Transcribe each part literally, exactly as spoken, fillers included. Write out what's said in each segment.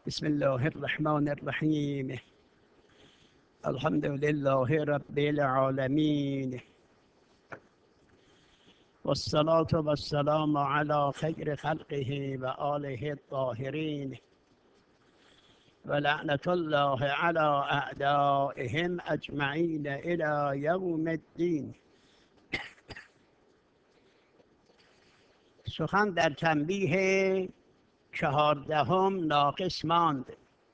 بسم الله الرحمن الرحیم. الحمد لله رب العالمین والصلاة والسلام على خیر خلقه و آله الطاهرین و لعنت الله على اعدائهم اجمعین الى یوم الدین. سخن در تنبیه چهاردهم ناقص ماند.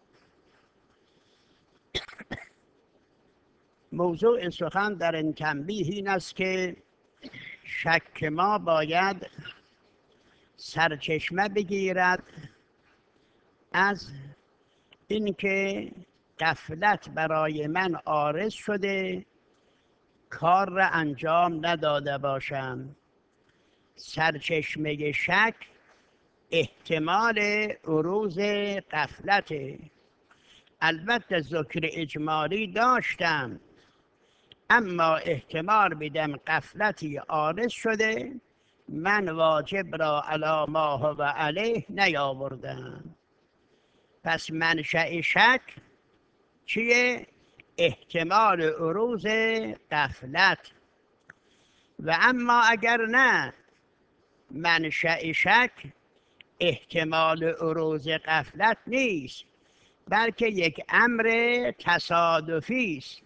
موضوع سخن در این تنبیه این است که شک ما باید سرچشمه بگیرد از اینکه غفلت برای من عارض شده، کار را انجام نداده باشم. سرچشمه شک احتمال عروض غفلت. البته ذکر اجمالی داشتم، اما احتمال میدم غفلتی عارض شده، من واجب را علی ما هو علیه نیاوردم. پس منشأ شک چیه؟ احتمال عروض غفلت. و اما اگر نه منشأ شک احتمال عروض غفلت نیست، بلکه یک امر تصادفی است.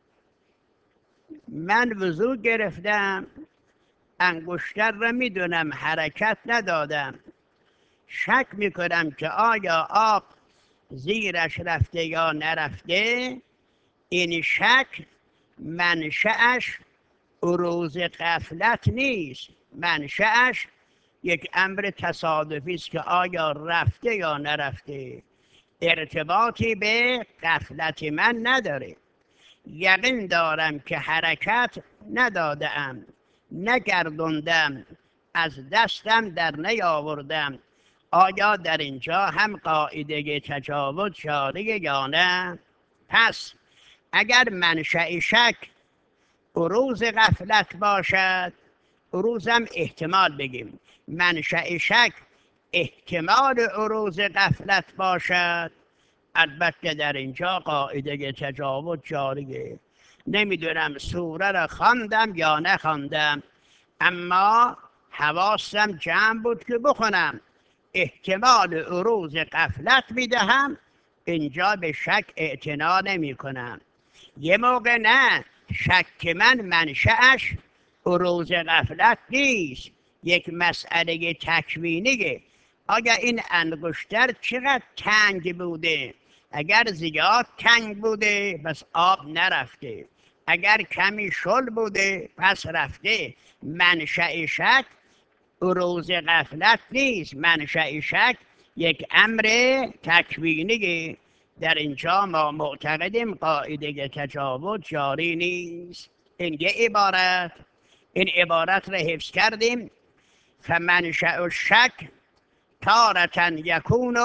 من وضو گرفتم، انگشتر را میدونم حرکت ندادم، شک میکنم که آیا آب زیرش رفته یا نرفته. این شک منشأش عروض غفلت نیست، منشأش یک امر تصادفی است که آیا رفته یا نرفته، ارتباطی به غفلت من نداره. یقین دارم که حرکت ندادم، نگردوندم، از دستم در نیاوردم. آیا در اینجا هم قاعده تجاوز جاریه یا نه؟ پس اگر منشأ شک عروض غفلت باشد، عروضم احتمال بگیم، منشأ شک احتمال عروض غفلت باشد، البته در اینجا قاعده تجاوز جاریه. نمیدونم سوره را خواندم یا نخواندم، اما حواسم جمع بود که بخونم. احتمال عروض غفلت میدهم، اینجا به شک اعتنا نمی کنم. یه موقع نه، شک من منشأش عروض غفلت نیست، یک مسئله تکوینیه. آیا این انگشتر چقدر تنگ بوده؟ اگر زیاد تنگ بوده پس آب نرفته، اگر کمی شل بوده پس رفته. منشأ شک عروض غفلت نیست، منشأ شک یک امر تکوینیه. در اینجا ما معتقدیم قاعده تجاوز جاری نیست. این یه عبارت، این عبارت را حفظ کردیم. فمنشأ الشک تارة یکون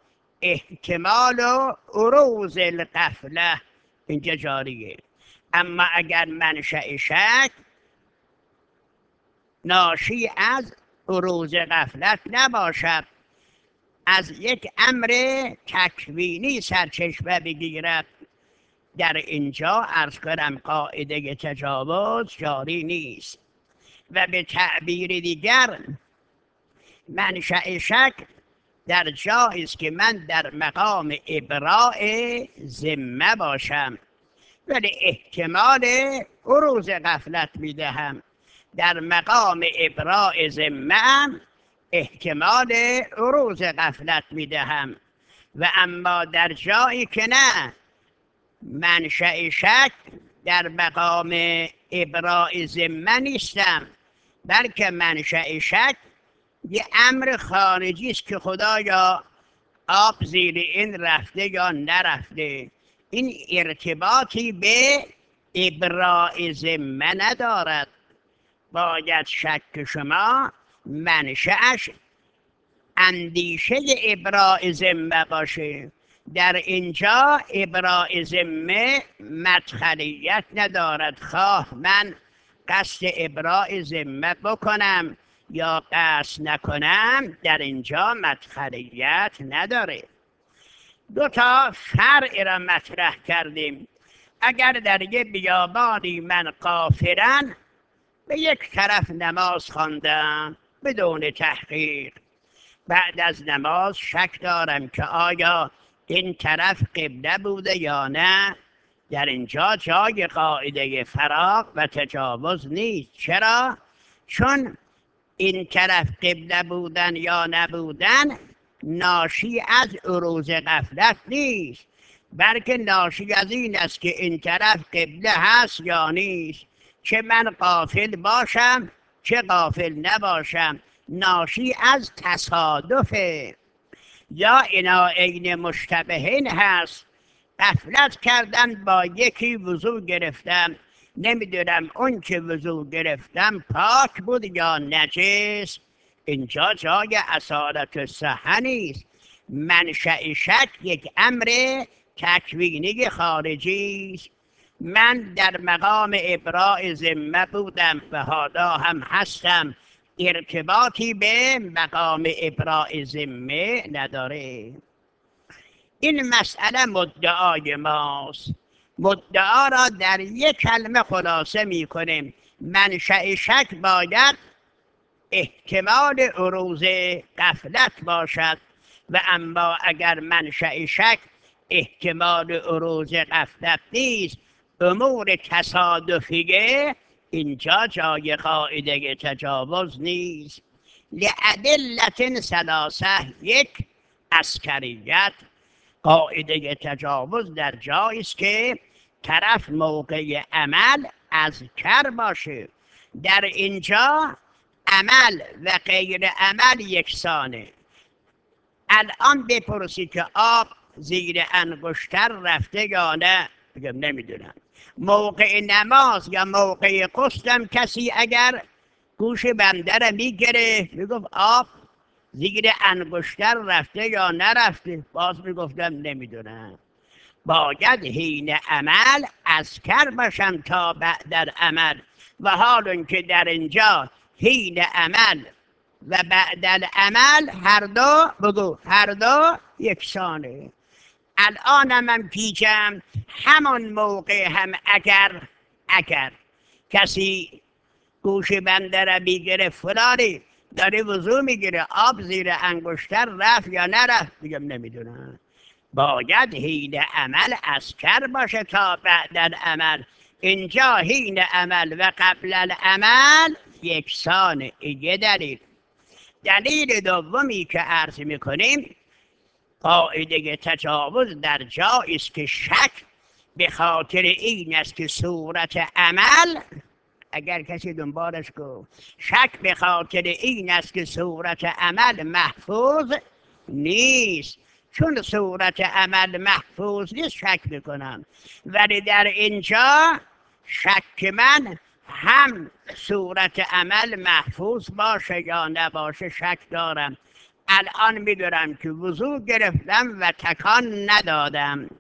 احتمال عروض الغفله، اینجا جاریه. اما اگر منشأ شک ناشی از عروض غفلت نباشد، از یک امر تکوینی سرچشمه بگیرد، در اینجا عرض کنم قاعده تجاوز جاری نیست. و به تعبیر دیگر منشأ شک در جایی است که من در مقام ابراء ذمه باشم، ولی احتمال عروض غفلت میدهم. در مقام ابراء ذمه احتمال عروض غفلت میدهم. و اما در جایی که نه، منشأ شک در مقام ابراء ذمه نیستم، بلکه منشأ شک یه امر خارجی است که خدایا آب زیر این رفته یا نرفته. این ارتباطی به ابراء ذمه ندارد. باید شک شما منشأش اندیشه ابراء ذمه باشه. در اینجا ابراء ذمه مدخلیت ندارد، خواه من قصد ابراء ذمه بکنم یا قصد نکنم، در اینجا مدخلیت نداره. دو تا فرع را مطرح کردیم. اگر در یه بیابانی من غافلن به یک طرف نماز خواندم بدون تحقیق، بعد از نماز شک دارم که آیا این طرف قبله بوده یا نه، در اینجا جای قاعده فراغ و تجاوز نیست. چرا؟ چون این طرف قبله بودن یا نبودن ناشی از عروض غفلت نیست، بلکه ناشی از این است که این طرف قبله هست یا نیست. چه من غافل باشم چه غافل نباشم، ناشی از تصادفه. یا اینا عین مشتبهین هست، غفلت کردن با یکی وضو گرفتم، نمیدونم اون که وضو گرفتم پاک بود یا نجس، اینجا جای اصالت صحه نیست. منشأ شک یک امر تکوینی خارجی است. من در مقام ابراء ذمه بودم و حالا هم هستم، ارتباطی به مقام ابراء ذمه نداره. این مسئله مدعای ماست. مدعا را در یک کلمه خلاصه می کنیم. منشأ شک باید احتمال عروض غفلت باشد، و اما اگر منشأ شک احتمال عروض غفلت نیست، امور تصادفیه، اینجا جای قاعده تجاوز نیست. لعدلت ثلاثه، یک، عسکریت. قاعده تجاوز در جایی است که طرف موقع عمل اذکر باشه. در اینجا عمل و غیر عمل یکسانه. الان بپرسی که آب زیر انگشتر رفته یا نه، بگم نمیدونم. موقع نماز یا موقع غسلم کسی اگر گوش بنده را میگره میگفت آب زیر انگشتر رفته یا نرفته، باز میگفتم نمیدونم. باید حین عمل اذکر باشم تا بعد عمل، و حال که در اینجا حین عمل و بعد العمل هر دو بگو هر دو یکسانه. الانم هم پیچم همان موقع هم اگر اگر کسی گوش بنده را میگیره فلانی داره وضو میگیره آب زیر انگشتر رفت یا نرفت، میگم نمیدونم. باید حین عمل اذکر باشه تا بعد العمل. اینجا حین عمل و قبل العمل یکسانه. یه دلیل. دلیل دومی که عرض میکنیم، قاعده تجاوز در جایی است که شک به خاطر این است که صورت عمل، اگر کسی دنبالش گفت شک به خاطر این است که صورت عمل محفوظ نیست. چون صورت عمل محفوظ نیست شک میکنم، ولی در اینجا شک من هم صورت عمل محفوظ باشه یا نباشه شک دارم. الان میدونم که وضو گرفتم و تکان ندادم.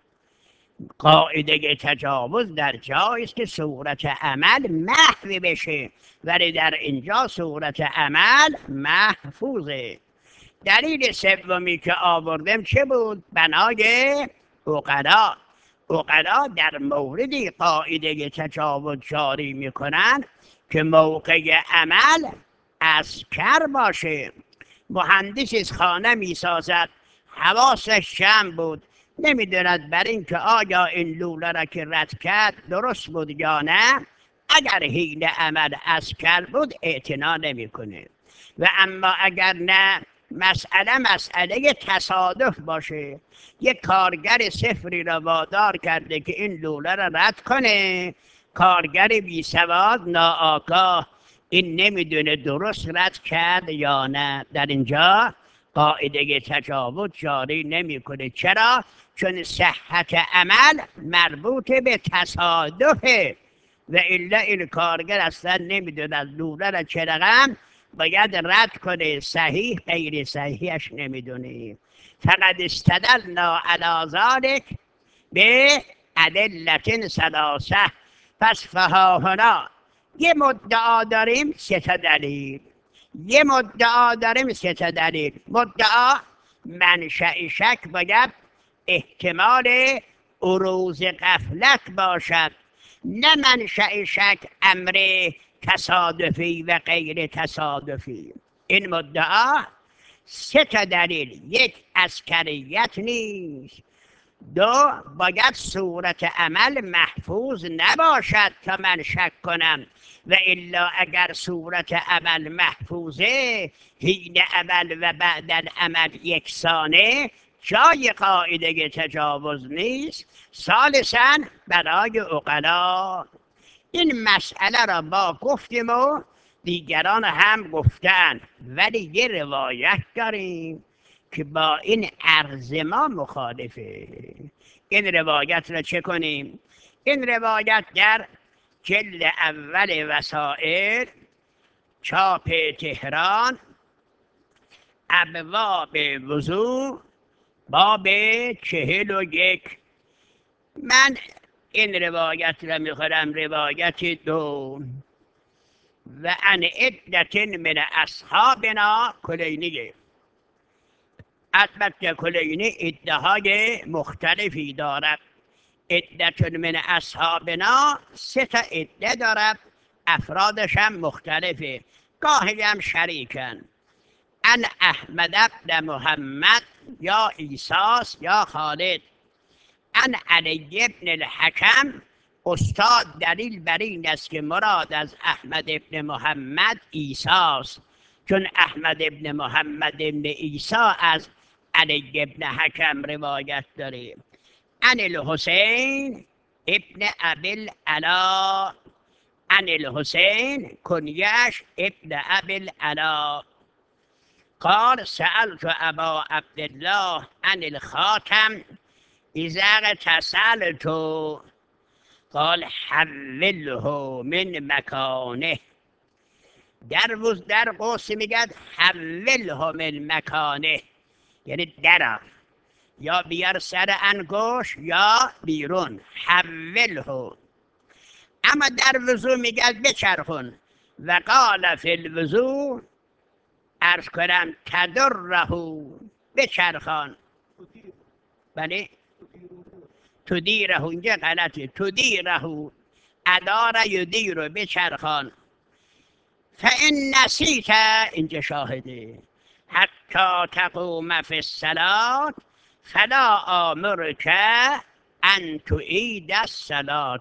قاعده تجاوز در جایی است که صورت عمل محو بشه، ولی در اینجا صورت عمل محفوظه. دلیل سومی که آوردم چه بود؟ بنای عقلا. عقلا در موردی قاعده تجاوز جاری میکنن که موقع عمل اذکر باشه. مهندسی خانه میسازد، حواسش جمع بود، نمیدوند بر این که آیا این لوله را که رد کرد درست بود یا نه. اگر حین عمل اذکر بود اعتنا نمیکنه، و اما اگر نه، مسئله مسئله تصادف باشه، یک کارگر صفری را وادار کرده که این لوله را رد کنه، کارگر بی سواد ناآگاه این نمیدونه درست رد کرد یا نه، در اینجا قاعده تجاوز جاری نمیکنه. چرا؟ چون صحت عمل مربوط به تصادفه، و الا این کارگر اصلا نمیدونه لوله را چه رقم باید رد کنه، صحیح غیر صحیحش نمیدونه. فقط استدلنا علی ذلک به ادلة ثلاثه. پس فهاهنا یه مدعا داریم سه تا دلیل. یه مدعا داریم سه تا دلیل. مدعا منشأ شک باید احتمال عروض غفلت باشد، نه منشأ شک امر تصادفی و غیر تصادفی. این مدعا سه تا دلیل: یک، عسکریت نیست، دو، باید صورت عمل محفوظ نباشد تا من شک کنم، و الا اگر صورت عمل محفوظه، حین عمل و بعد عمل یکسانه، جای قاعده تجاوز نیست. ثالثاً برای عقلا این مسئله را با گفتیم و دیگران هم گفتن، ولی یه روایت داریم که با این عرض ما مخالفه. این روایت را چه کنیم؟ این روایت در جلد اول وسائل چاپ تهران، ابواب وضو، باب چهل و یک. من این روایت را میخورم، روایت دو. و ان عدت من اصحابنا، کلینیه. البته کلینی ادعای مختلفی دارد. عدت من اصحابنا سه تا عده دارد، افرادش هم مختلفه، گاهی هم شریکن. ان احمد ابن محمد یا ایساس یا خالد، ان علی ابن الحکم. استاد دلیل بر این است که مراد از احمد ابن محمد ایساست، چون احمد ابن محمد ابن ایسا از علی ابن حکم روایت داره. ان الحسین ابن ابی العلا، ان الحسین کنیش ابن ابی العلا. قال سألت ابا عبدالله عن الخاتم اذا اغتسلت، قال حوله من مکانه. در وز در قوسی میگد حوله من مکانه، یعنی درم یا بیار سر انگوش یا بیرون، حوله. اما در وضو میگد بچرخون. و قال فی الوضو، عرض کنم تدره، بچرخان. بله تدیره، اینجا غلطه، تدیره، ادار یدیر، بچرخان. فان نسیت، اینجا شاهده، حتی تقوم فی الصلاة فلا آمرک ان تعید الصلاة.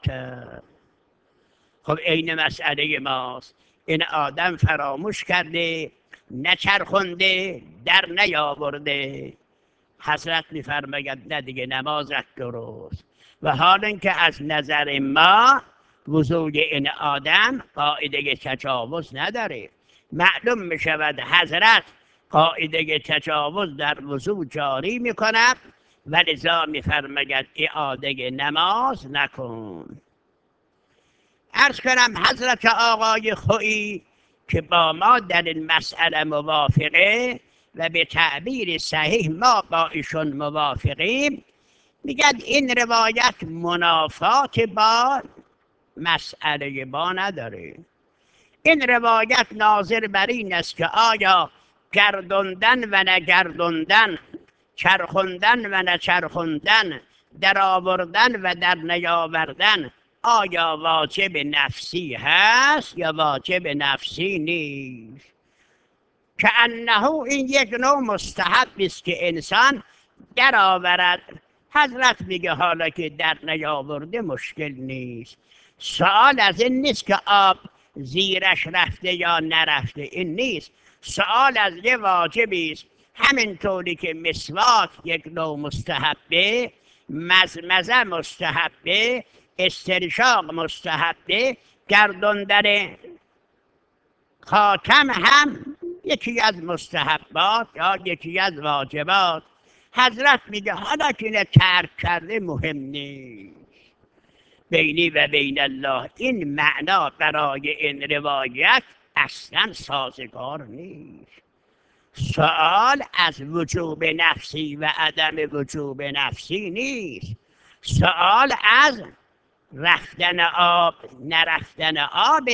خب این مسئله ماست. این آدم فراموش کرده، نچرخونده، در نیاورده. حضرت میفرماید نه دیگه، نمازت درست. و حال اینکه از نظر ما وضوی این آدم قاعده تجاوز نداره. معلوم میشود حضرت قاعده تجاوز در وضو جاری میکند و لذا میفرماید اعاده نماز نکن. عرض کنم حضرت آقای خویی که با ما در این مسئله موافقه و به تعبیر صحیح ما با ایشون موافقیم، میگن این روایت منافات با مسئله با نداره. این روایت ناظر بر این است که آیا گردوندن و نگردوندن، چرخوندن و نچرخوندن، در آوردن و در نیاوردن، آیا واجب نفسی هست یا واجب نفسی نیست؟ که انه این یک نوع مستحب است که انسان در آورد. حضرت میگه حالا که در نیاورده مشکل نیست. سوال از این نیست که آب زیرش رفته یا نرفته، این نیست. سوال از یه واجبی است. همینطوری که مسواک یک نوع مستحبه، مزمزه مستحبه، استنشاق مستحبه، گردوندن خاتم هم یکی از مستحبات یا یکی از واجبات. حضرت میگه حالا که اینه ترک کرده مهم نیست. بینی و بین الله این معنا برای این روایت اصلا سازگار نیست. سوال از وجوب نفسی و عدم وجوب نفسی نیست. سوال از رفتن آب نرفتن آب،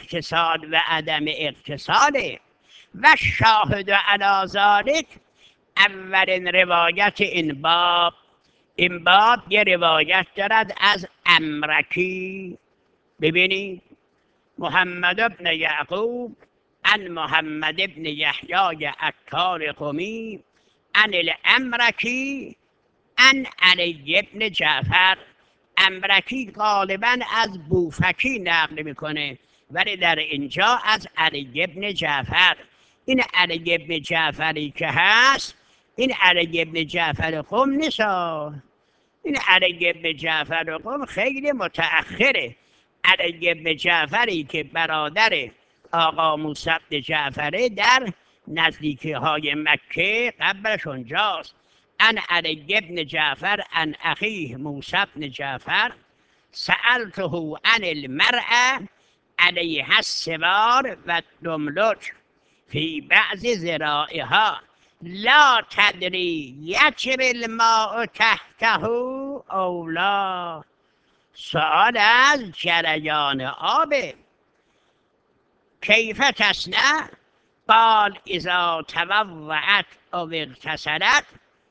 اقتصاد و عدم اقتصاد. و شاهد علی ذلک اولین روایت این باب، این باب یه روایت دارد از امرکی. ببینید محمد ابن یعقوب عن محمد ابن یحیی عکار قمی عن الامرکی عن علی ابن جعفر. امرکی غالبا از بوفکی نقل میکنه، ولی در اینجا از علی ابن جعفر. این علی ابن جعفری که هست، این علی ابن جعفر قم نیست. این علی ابن جعفر قم خیلی متأخره. علی ابن جعفری که برادر آقا موسی بن جعفره در نزدیکی های مکه، قبلش اونجاست. ان علی ابن جعفر ان اخیه موسی بن جعفر سألته عن المرأة علیها السوار و الدملج فی بعض ذرائها لا تدری یجری الماء تحته او لا. سؤال از جریان آب. کیف تصنع؟ قال اذا توضعت او اغتسلت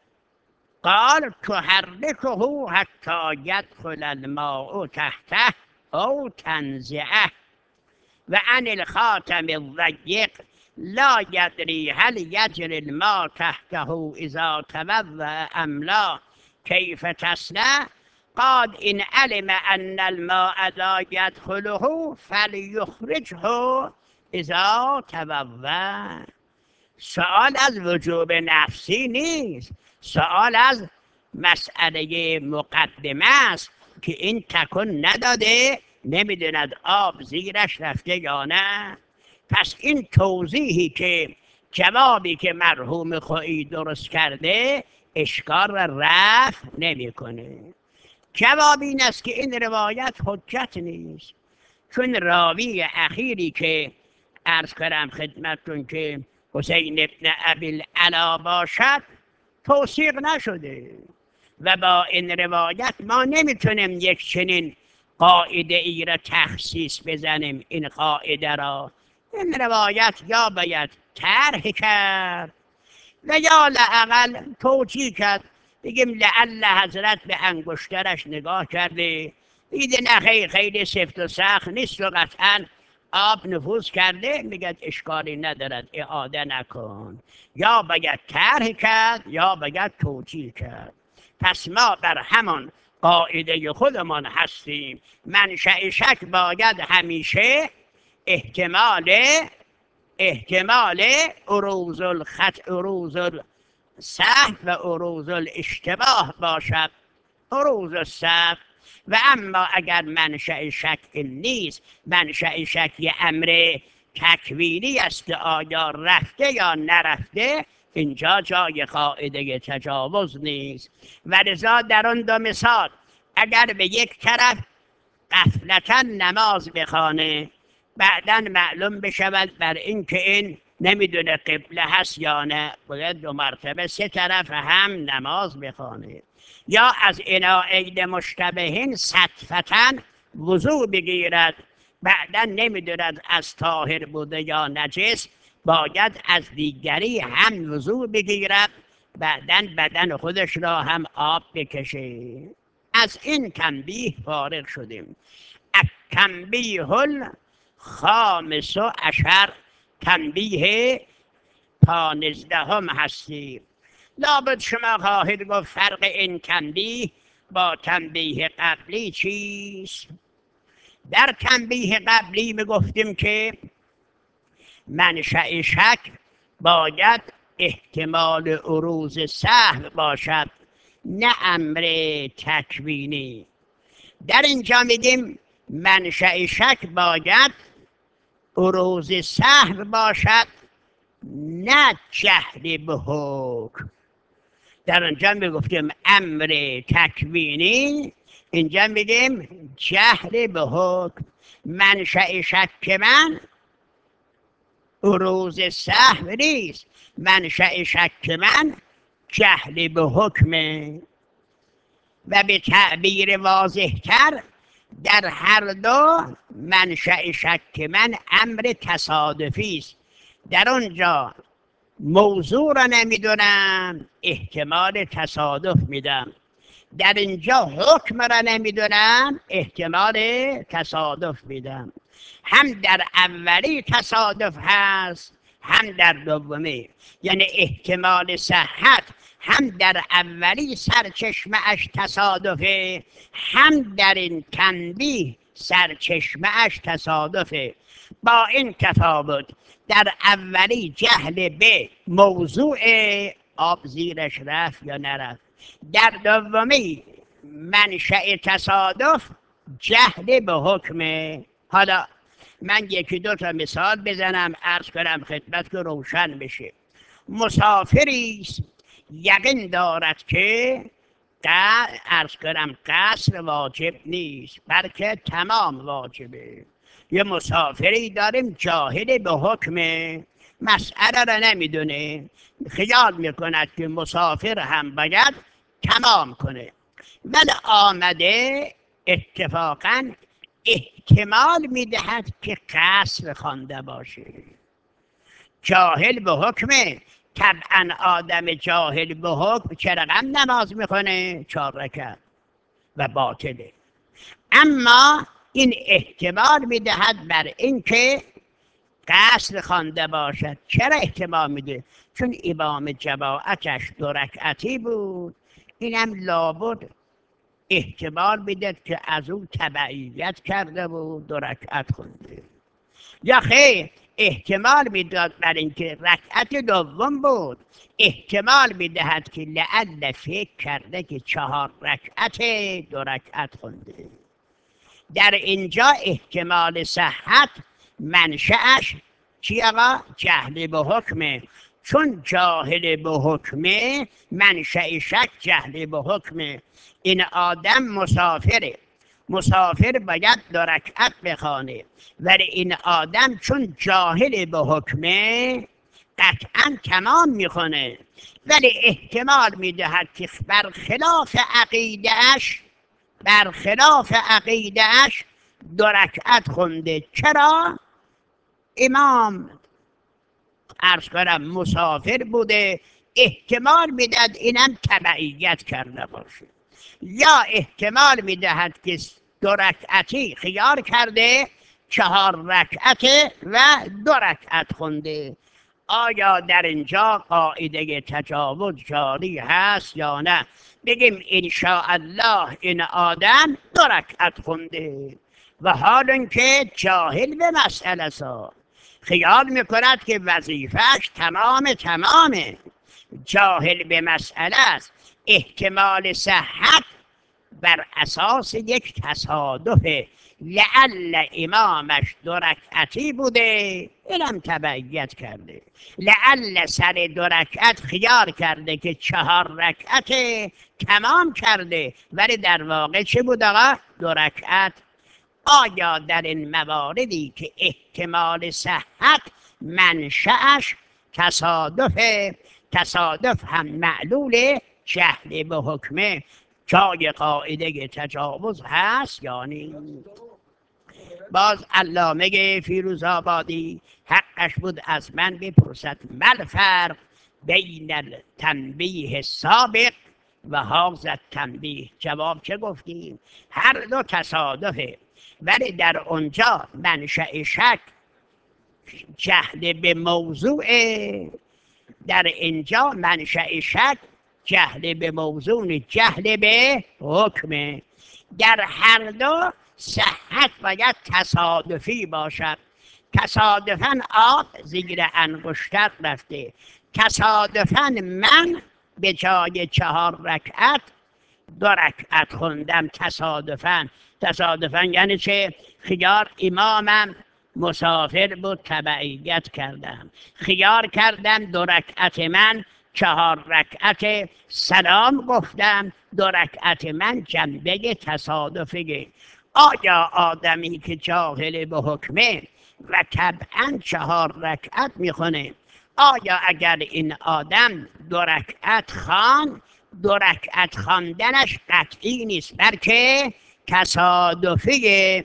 قال تحركه حتى يدخل الماء تحته او تنزعه. و عن الخاتم الضيق لا يدري هل يجري الماء تحته اذا توضأ ام لا. كيف تصنع؟ قال ان علم ان الماء لا يدخله فليخرجه اذا توضأ. سوال از وجوب نفسی نیست، سوال از مسئله مقدمه است که این تکون نداده، نمیدوند آب زیرش رفته یا نه. پس این توضیحی که جوابی که مرحوم خویی درست کرده اشکال را رفع نمیکنه. جواب این است که این روایت حجت نیست، چون راوی اخیری که عرض کردم خدمتتون که حسین ابن ابی العلا باشد توثیق نشده و با این روایت ما نمیتونیم یک چنین قاعده ای را تخصیص بزنیم. این قاعده را این روایت یا باید طرح کرد و یا لااقل توجیه کرد، بگیم لعل حضرت به انگشترش نگاه کرده دیده نه خیلی خیلی سفت و سخت نیست و قطعا آب نفوذ کرده، میگه اشکالی ندارد اعاده نکن. یا باید طرح کرد یا باید توجیه کرد. پس ما بر همان قاعده خودمان هستیم. منشأ شک باید همیشه احتمال احتمال عروض الخط عروض السهو و عروض الاشتباه باشد، عروض السهو. و اما اگر منشأ شک این نیست، منشأ شک یه امر تکوینی است، آیا رفته یا نرفته، اینجا جای قاعده تجاوز نیست. و لذا در آن دو مثال اگر به یک طرف غفلتاً نماز بخوانه، بعداً معلوم بشود بر این که این نمیدونه قبله هست یا نه، باید دو مرتبه سه طرف هم نماز بخوانه. یا از اناء مشتبهین صدفتاً وضوع بگیرد، بعدا نمیدوند از طاهر بوده یا نجس، باید از دیگری هم وضوع بگیرد، بعدا بدن خودش را هم آب بکشه. از این تنبیه فارغ شدیم. التنبیه الخامس عشر، تنبیه پانزدهم هستی. لابد شما خواهید گفت فرق این تنبیه با تنبیه قبلی چیست؟ در تنبیه قبلی میگفتیم که منشأ شک باید احتمال عروض سهو باشد، نه امر تکوینی. در اینجا میگیم منشأ شک باید عروض سهو باشد، نه جهل به حکم. در اینجا میگفتیم امر تکوینی، اینجا میگیم جهل به حکم. منشأ شک من عروض سهو نیست، منشأ شک من جهل به حکمه. و به تعبیر واضح تر در هر دو منشأ شک من امر تصادفی است. در آنجا موضوع را نمیدونم احتمال تصادف میدم. در اینجا حکم را نمیدونم احتمال تصادف میدم. هم در اولی تصادف هست هم در دومی، یعنی احتمال صحت هم در اولی سرچشمه اش تصادفه، هم در این تنبیه سرچشمه اش تصادفه. با این تفاوت در اولی جهل به موضوع آب زیرش رفت یا نرفت، در دومی منشأ تصادف جهل به حکمه. حالا من یکی دو تا مثال بزنم عرض کنم خدمت که روشن بشه. مسافری است یقین دارد که عرض کنم قصر واجب نیست بلکه تمام واجبه. یه مسافری داریم جاهل به حکم مسئله را نمیدونه، خیال میکند که مسافر هم باید تمام کنه، ولی آمده اتفاقا احتمال میدهد که قصر خوانده باشه. جاهل به حکمه، طبعا آدم جاهل به حکم چه رقم نماز میکنه؟ چهار رکعت و باطله. اما این احتمال میدهد بر اینکه قصر خوانده باشد. چرا احتمال میده؟ چون امام جماعتش دو رکعتی بود، اینم لابد احتمال میده که از اون تبعیت کرده بود دو رکعت خونده. یا خیر احتمال میداد بر اینکه رکعت دوم بود، احتمال میدهد که لعل فکر کرده که چهار رکعت دو رکعت خونده. در اینجا احتمال صحت منشأش چی آقا؟ جهل به حکمه. چون جاهل به حکمه منشأ شک جهل به حکمه. این آدم مسافره، مسافر باید دو رکعت بخوانه، ولی این آدم چون جاهل به حکمه قطعا تمام میخونه، ولی احتمال میدهد که برخلاف عقیدهش برخلاف عقیدهش دو رکعت خونده. چرا؟ امام عرض کنم مسافر بوده، احتمال میدهد اینم تبعیت کرده باشه، یا احتمال میدهد که دو رکعتی خیار کرده چهار رکعت و دو رکعت خونده. آیا در اینجا قاعده تجاوز جاری هست یا نه؟ بگیم انشاءالله این آدم دو رکعت خونده و حال اینکه جاهل به مسئله سا خیال میکند که وظیفهش تمام تمامه، جاهل به مسئله است. احتمال صحت بر اساس یک تصادف لعل امامش دو رکعتی بوده اینم تبعیت کرده، لعل سر دو رکعت خیار کرده که چهار رکعت تمام کرده، ولی در واقع چه بود آقا؟ دو رکعت. آیا در این مواردی که احتمال صحت منشأش تصادف، تصادف هم معلول جهل به حکمه، جای قاعده تجاوز هست یا نه؟ باز علامه فیروزآبادی حقش بود از من بپرسد مل فرق بین التنبیه السابق و هذا التنبیه. جواب چه گفتیم؟ هر دو تصادفه، ولی در اونجا منشأ شک جهل به موضوع، در اینجا منشأ شک جهل به موضوع جهل به حکمه. در هر دو صحت باید تصادفی باشد. تصادفاً آب زیر انگشتر رفته، تصادفاً من به جای چهار رکعت دو رکعت خوندم. تصادفاً تصادفاً یعنی چه؟ خیار امامم مسافر بود تبعیت کردم، خیار کردم دو رکعت من چهار رکعت سلام گفتم، دو رکعت من جنبه تصادفه. آیا آدمی که جاهل به حکمه و طبعا چهار رکعت میخونه، آیا اگر این آدم دو رکعت خوان، دو رکعت خواندنش قطعی نیست بلکه تصادفی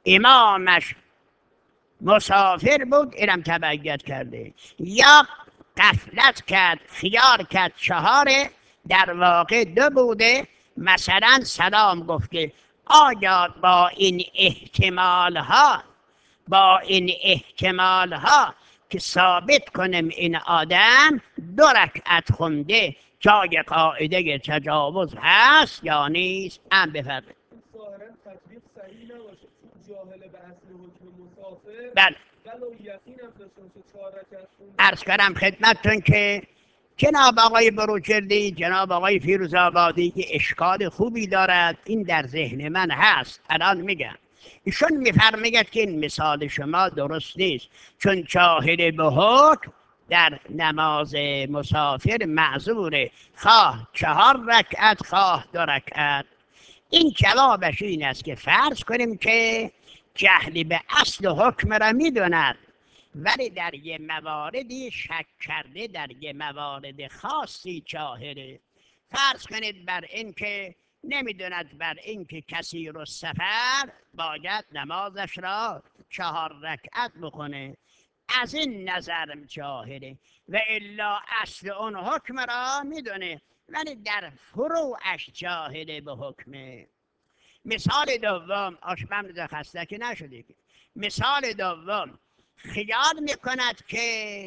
امامش مسافر بود اینم تبعیت کرده، یا غفلت کرد خیال کرد چهاره، در واقع دو بوده. مثلا سلام گفته آیا با این احتمال ها با این احتمال ها که ثابت کنیم این آدم دو رکعت خونده جای قاعده تجاوز هست یا نیست؟ هم بفرمایید. ظاهرا تطبیق صحیح نباشه چون جاهل به اصل حکم مسافر بله ولو یقین هم داشته باشه چهار رکعت خونده. عرض کردم خدمتتون که جناب آقای بروجردی، جناب آقای فیروزآبادی که اشکال خوبی دارد، این در ذهن من هست، الان میگم. ایشون میفرماید که این مثال شما درست نیست، چون جاهل به حکم در نماز مسافر معذوره، خواه چهار رکعت خواه دو رکعت. این جوابش این است که فرض کنیم که جهلی به اصل حکم را میدوند، ولی در یه مواردی شک کرده، در یه موارد خاصی جاهله. فرض کنید بر این که نمیدوند بر این که کسی رو سفر باید نمازش را چهار رکعت بکنه، از این نظرم جاهله، و الا اصل اون حکم را میدونه ولی در فروعش جاهله به حکمه. مثال دوم، آشپم خسته که نشده که مثال دوم خیال میکند که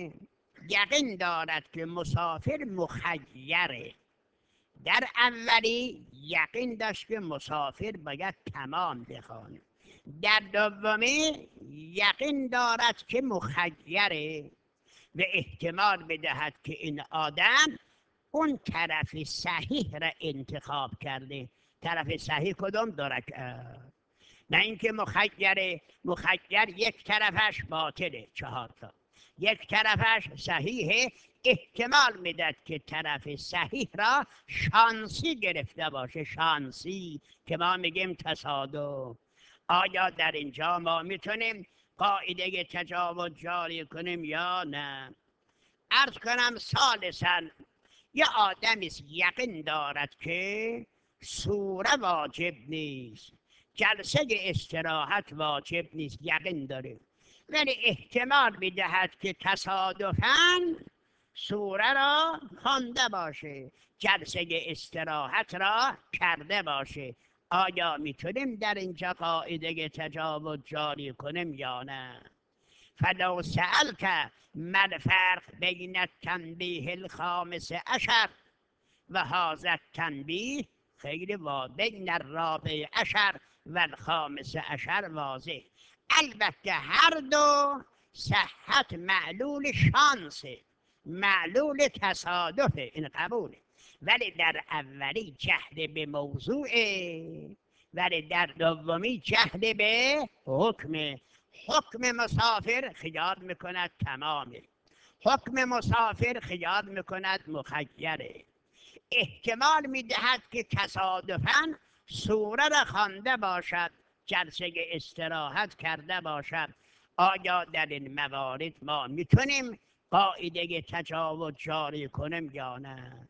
یقین دارد که مسافر مخیره. در اولی یقین داشت که مسافر باید تمام بخوانه، در دومی یقین دارد که مخیره و احتمال بدهد که این آدم اون طرف صحیح را انتخاب کرده. طرف صحیح کدوم؟ دو رکعت. نه اینکه مخیر مخیر یک طرفش باطله چهار تا، یک طرفش صحیحه، احتمال میداد که طرف صحیح را شانسی گرفته باشه، شانسی که ما میگیم تصادف. آیا در اینجا ما میتونیم قاعده تجاوز جاری کنیم یا نه؟ عرض کنم ثالثاً یه آدمی یقین دارد که سوره واجب نیست، جلسه استراحت واجب نیست، یقین داره، ولی احتمال میدهد که تصادفاً سوره را خوانده باشه، جلسه استراحت را کرده باشه. آیا میتونیم در اینجا قاعده تجاوز جاری کنیم یا نه؟ فلو سألت ما الفرق بین التنبیه الخامس عشر و هذا التنبیه خیلی واضح، بین الرابع عشر و الخامس عشر واضح. البته هر دو صحت معلول شانسه، معلول تصادفه، این قبوله، ولی در اولی جهل به موضوعه، ولی در دومی جهل به حکمه. حکم مسافر خیال میکند تمامه، حکم مسافر خیال میکند مخیره، احتمال میدهد که تصادفاً سوره را خوانده باشد، جلسه استراحت کرده باشد. آیا در این موارد ما میتونیم قاعده تجاوز جاری کنیم یا نه؟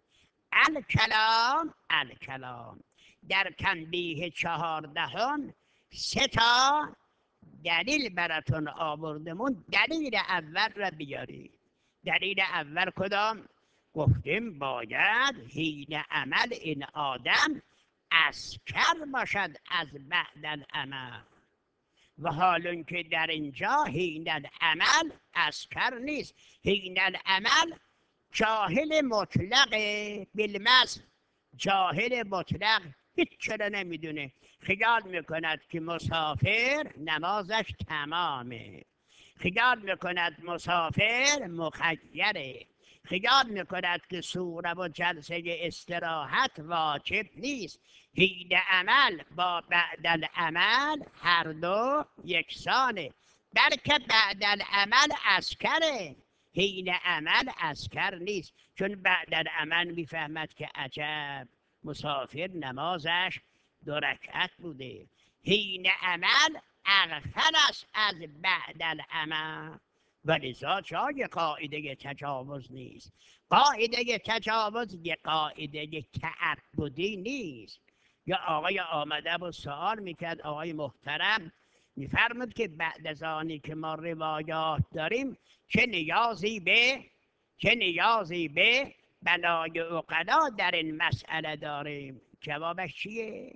الکلام الکلام در تنبیه چهاردهم سه تا دلیل براتون آوردمون. دلیل اول را بیارید. دلیل اول کدام؟ گفتیم باید حین عمل این آدم اسکر باشد از بعد العمل، و حال که در اینجا حین العمل اسکر نیست، حین العمل جاهل مطلق بالمثل، جاهل مطلق هیچ چرا نمیدونه، خیال میکند که مسافر نمازش تمامه، خیال میکند مسافر مخیره، خیال میکند که سوره و جلسه استراحت واجب نیست. حین عمل با بعد العمل هر دو یکسانه، بلکه بعد العمل اسکره، حین عمل اسکر نیست، چون بعد العمل میفهمد که عجب مسافر نمازش دو رکعت بوده، حین عمل اغفل است از بعد العمل، ولذا جای قاعده تجاوز نیست. قاعده تجاوز یه قاعده تعبدی نیست. یا آقای آمده و سوال میکرد، آقای محترم میفرمود که بعد از آنی که ما روایات داریم چه نیازی به چه نیازی به بنای عقلا در این مسئله داریم؟ جوابش چیه؟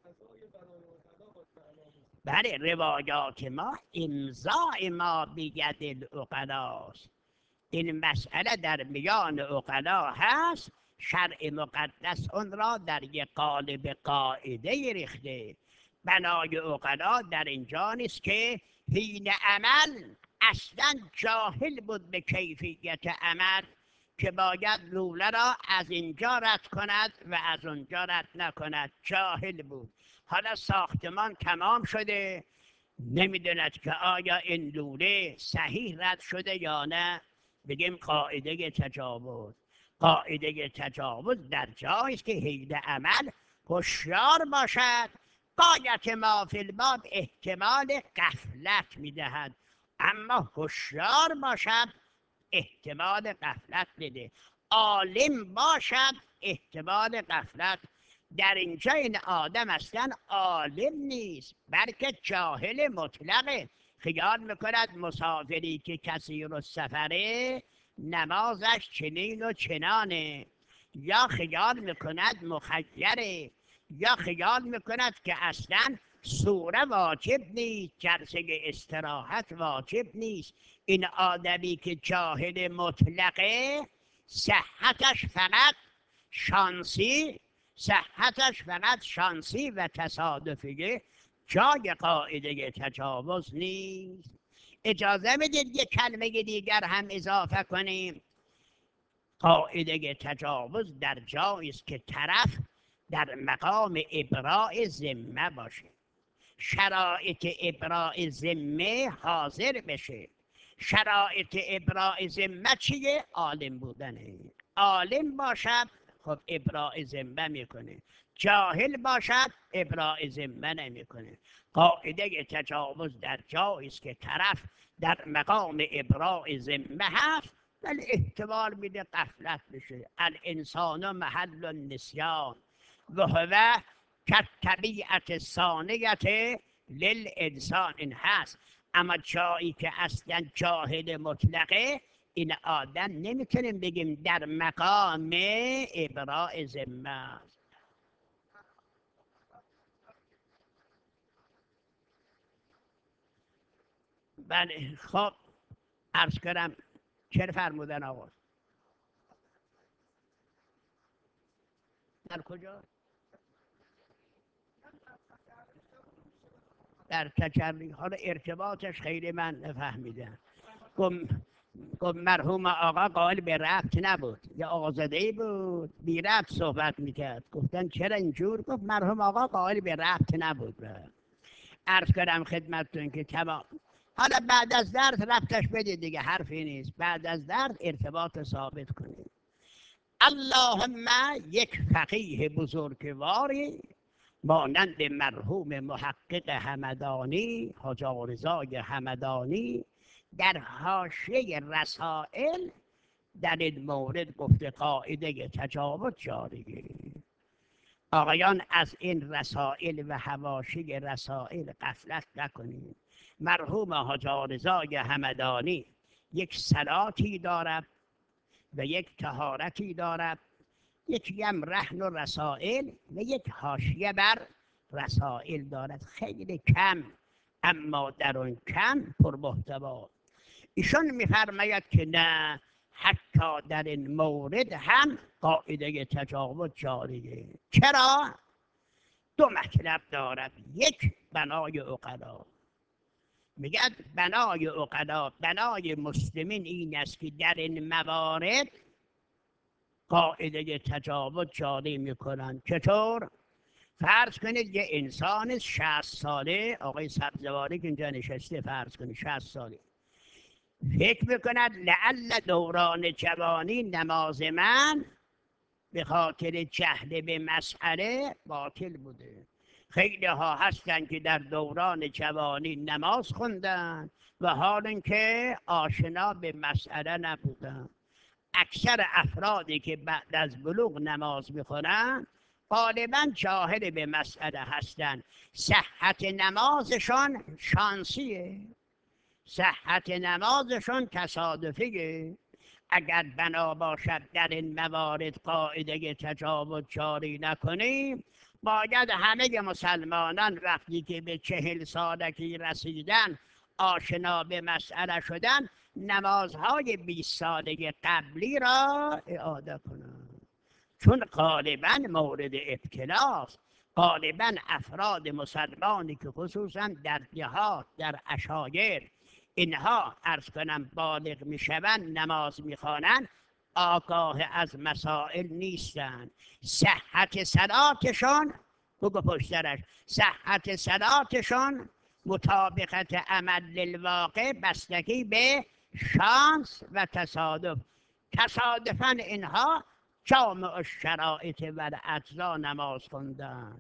بله، روایات ما امضاء ما بید العقلاست. این مسئله در میان عقلا هست، شرع مقدس اون را در یک قالب قاعده ریخته. بنای عقلا در اینجا نیست که حین عمل اصلا جاهل بود به کیفیت عمل، که باید لوله را از اینجا رد کند و از اونجا رد نکند، جاهل بود. حالا ساختمان تمام شده، نمیدوند که آیا این لوله صحیح رد شده یا نه، بگیم قاعده تجاوز. قاعده تجاوز در جایی است که حین عمل هوشیار باشد. غایت ما فی الباب احتمال غفلت میدهد، اما هوشیار باشد احتمال غفلت میده. عالم باشد احتمال غفلت. در اینجا این آدم اصلا عالم نیست، بلکه جاهل مطلقه. خیال میکند مسافری که کثیر السفره نمازش چنین و چنانه، یا خیال میکند مخیره، یا خیال میکند که اصلا سوره واجب نیست، جلسه استراحت واجب نیست. این آدمی که جاهل مطلقه، صحتش فقط شانسی صحتش فقط شانسی و تصادفیه، جای قاعده تجاوز نیست. اجازه بدید یک کلمه دیگر هم اضافه کنیم. قاعده تجاوز در جایی است که طرف در مقام ابراء ذمه باشه، شرایط ابراء ذمه حاضر بشه. شرایط ابراء ذمه چیه؟ عالم بودنه. عالم باشد خب ابراء ذمه میکنه، جاهل باشد ابراء ذمه نمیکنه. قاعده تجاوز در جایی است که طرف در مقام ابراء ذمه هست، ولی احتمال میده غفلت بشه. الانسان محل النسیان و هو کالطبیعة ثانیة للانسان، این هست. اما جایی که اصلا جاهل مطلقه، این آدم نمیتونیم بگیم در مقام ابراء ذمه است. بله، خب عرض کردم چه فرمودن آقا؟ در کجا؟ در تجری. حالا ارتباطش خیلی من نفهمیدم. گم گفت مرحوم آقا قائل به ربط نبود، یا آزاده‌ای بود بی ربط صحبت میکرد. گفتن چرا اینجور؟ گفت مرحوم آقا قائل به ربط نبود. عرض کردم خدمتتون که تمام. حالا بعد از درس ربطش بدید دیگه، حرفی نیست. بعد از درس ارتباط ثابت کنید. اللهم یک فقیه بزرگواری مانند مرحوم محقق همدانی، حاج آقارضای همدانی، در حاشیه رسائل در این مورد گفته قاعده تجاوز جاریه. آقایان از این رسائل و حواشی رسائل غفلت نکنید. مرحوم حاج آقارضای همدانی یک صلاتی دارد و یک طهارتی دارد، یکی هم رهن و رسائل و یک حاشیه بر رسائل دارد، خیلی کم اما در اون کم پرمحتوا. ایشان میفرماید که نه، حتی در این مورد هم قاعده تجاوز جاریه. چرا؟ دو مطلب دارد. یک، بنای عقلا. میگد بنای عقلا، بنای مسلمین این است که در این موارد قاعده تجاوز جاری میکنن. چطور؟ فرض کنید یه انسان شصت ساله، آقای سبزواری که اینجا نشسته، فرض کنید شصت ساله، فکر میکند لعل دوران جوانی نماز من به خاطر جهل به مسئله باطل بوده. خیلی ها هستن که در دوران جوانی نماز خوندن و حال اینکه آشنا به مسئله نبودن. اکثر افرادی که بعد از بلوغ نماز میخونن غالبا جاهل به مسئله هستن. صحت نمازشان شانسیه، صحت نمازشان تصادفیه. اگر بنا باشد در این موارد قاعده تجاوز جاری نکنیم، باید همه مسلمانان وقتی که به چهل سالگی رسیدن آشنا به مسئله شدن نمازهای بیست ساله قبلی را اعاده کنند، چون غالبا مورد ابتلاست. غالبا افراد مسلمانی که خصوصا در دهات در عشایر اینها عرض کنم بالغ میشوند نماز میخوانند آگاه از مسائل نیستند. صحت صلاتشان بگو پشترش صحت صلاتشان مطابقت عمل للواقع بستگی به شانس و تصادف. تصادفاً اینها جامع الشرائط و الاجزا نماز خوندن،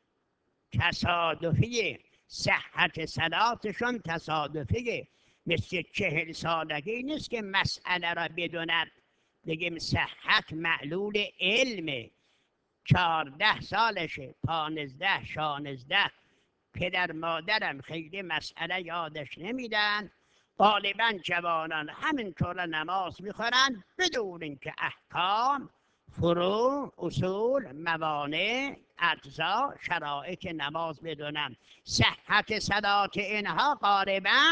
تصادفی صحت صلاتشون تصادفی، مثل چهل سالگی نیست که مسئله را بدوند بگیم صحت معلول علمه. چهارده سالشه، پانزده شانزده، پدر مادرم خیلی مسئله یادش نمیدن، غالبا جوانان همینطور نماز میخورن بدون اینکه احکام، فروع، اصول، موانع، اجزا، شرایط نماز بدونن. صحت صلات اینها غالبا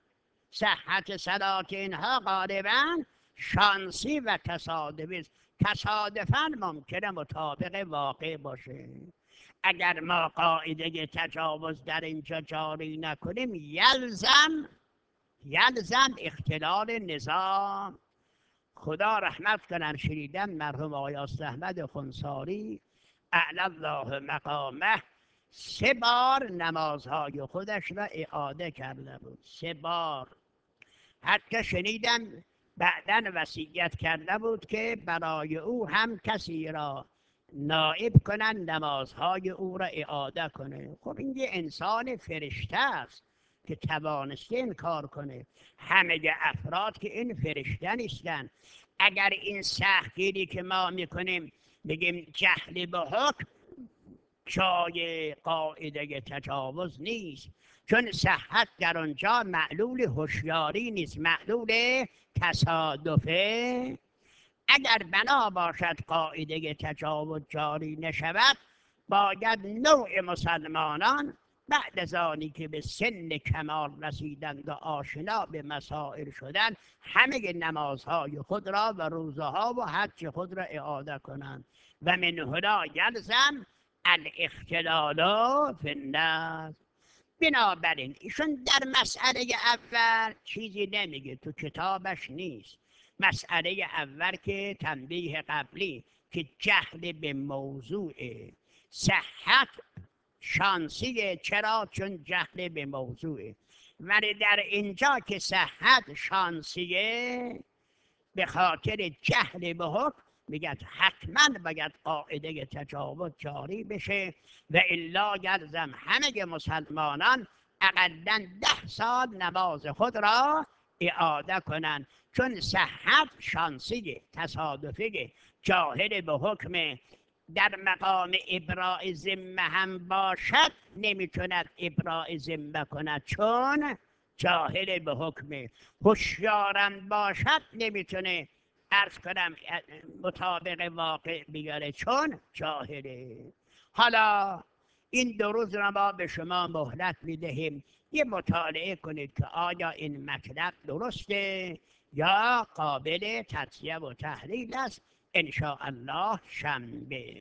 صحت صلات اینها غالبا شانسی و تصادفی است. تصادفاً ممکنه مطابق واقع باشه. اگر ما قاعده تجاوز در اینجا جاری نکنیم یلزم یلزم اختلال نظام. خدا رحمت کنن شنیدم مرحوم آقای احمد خنثاری اعلی الله مقامه سه بار نمازهای خودش را اعاده کرده بود، سه بار. حتی شنیدم بعداً وصیت کرده بود که برای او هم کسی را نائب کنن نمازهای او را اعاده کنه. خب این یه انسان فرشته است که توانسته این کار کنه. همه افراد که این فرشته نیستن. اگر این سختگیری که ما میکنیم بگیم جهل به حکم، جای قاعده تجاوز نیست، چون صحت در آنجا معلول هوشیاری نیست، معلول تصادفه. اگر بنا باشد قاعده تجاوز جاری نشود، باید نوع مسلمانان بعد از آنی که به سن کمال رسیدند و آشنا به مسائل شدند همه نمازهای خود را و روزها و حج خود را اعاده کنند و من هنا یلزم الاختلال فی النظر. بنابراین ایشون در مسئله اول چیزی نمیگه، تو کتابش نیست. مسئله اول که تنبیه قبلی که جهل به موضوع صحت شانسیه. چرا؟ چون جهل به موضوعه. ولی در اینجا که صحت شانسیه به خاطر جهل به حکم میگه حتما باید قاعده تجاوز جاری بشه و الا یلزم همه مسلمانان اقلا ده سال نماز خود را اعاده کنن، چون صحت شانسیه، تصادفیه، جاهل به حکم. در مقام ابراء ذمه هم باشد نمیتوند ابراء ذمه کند چون جاهل به حکم. هوشیارم باشد نمیتونه عرض کنم مطابق واقع بیاره چون جاهله. حالا این دو روز را ما به شما مهلت میدهیم یه مطالعه کنید که آیا این مطلب درسته یا قابل تجزیه و تحلیل است. ان شاء الله شنبه